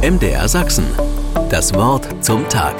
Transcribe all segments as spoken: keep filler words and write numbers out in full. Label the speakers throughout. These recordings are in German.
Speaker 1: M D R Sachsen. Das Wort zum Tag.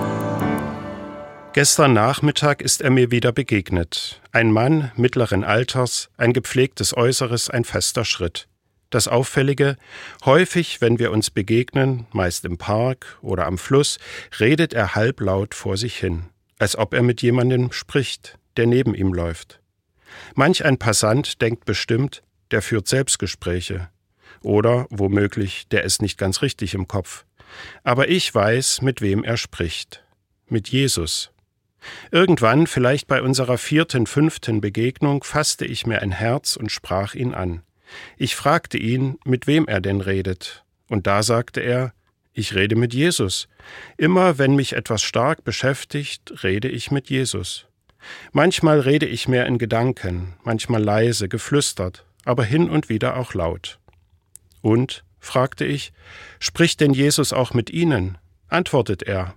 Speaker 2: Gestern Nachmittag ist er mir wieder begegnet. Ein Mann mittleren Alters, ein gepflegtes Äußeres, ein fester Schritt. Das Auffällige: häufig, wenn wir uns begegnen, meist im Park oder am Fluss, redet er halblaut vor sich hin, als ob er mit jemandem spricht, der neben ihm läuft. Manch ein Passant denkt bestimmt, der führt Selbstgespräche. Oder, womöglich, der ist nicht ganz richtig im Kopf. Aber ich weiß, mit wem er spricht. Mit Jesus. Irgendwann, vielleicht bei unserer vierten, fünften Begegnung, fasste ich mir ein Herz und sprach ihn an. Ich fragte ihn, mit wem er denn redet. Und da sagte er: Ich rede mit Jesus. Immer wenn mich etwas stark beschäftigt, rede ich mit Jesus. Manchmal rede ich mehr in Gedanken, manchmal leise, geflüstert, aber hin und wieder auch laut. Und, fragte ich, spricht denn Jesus auch mit Ihnen? Antwortet er: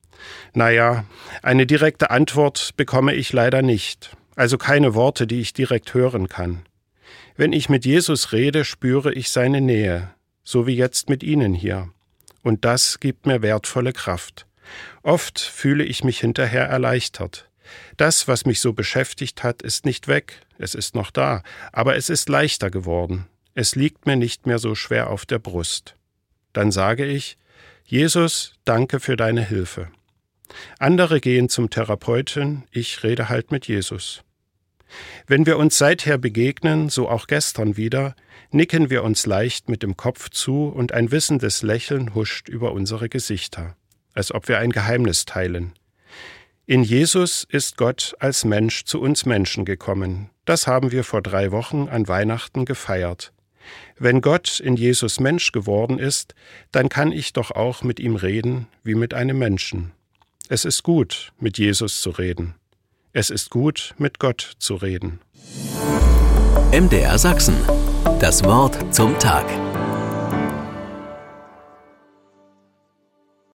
Speaker 2: Naja, eine direkte Antwort bekomme ich leider nicht, also keine Worte, die ich direkt hören kann. Wenn ich mit Jesus rede, spüre ich seine Nähe, so wie jetzt mit Ihnen hier. Und das gibt mir wertvolle Kraft. Oft fühle ich mich hinterher erleichtert. Das, was mich so beschäftigt hat, ist nicht weg, es ist noch da, aber es ist leichter geworden. Es liegt mir nicht mehr so schwer auf der Brust. Dann sage ich: Jesus, danke für deine Hilfe. Andere gehen zum Therapeuten, ich rede halt mit Jesus. Wenn wir uns seither begegnen, so auch gestern wieder, nicken wir uns leicht mit dem Kopf zu und ein wissendes Lächeln huscht über unsere Gesichter, als ob wir ein Geheimnis teilen. In Jesus ist Gott als Mensch zu uns Menschen gekommen. Das haben wir vor drei Wochen an Weihnachten gefeiert. Wenn Gott in Jesus Mensch geworden ist, dann kann ich doch auch mit ihm reden wie mit einem Menschen. Es ist gut, mit Jesus zu reden. Es ist gut, mit Gott zu reden.
Speaker 1: M D R Sachsen. Das Wort zum Tag.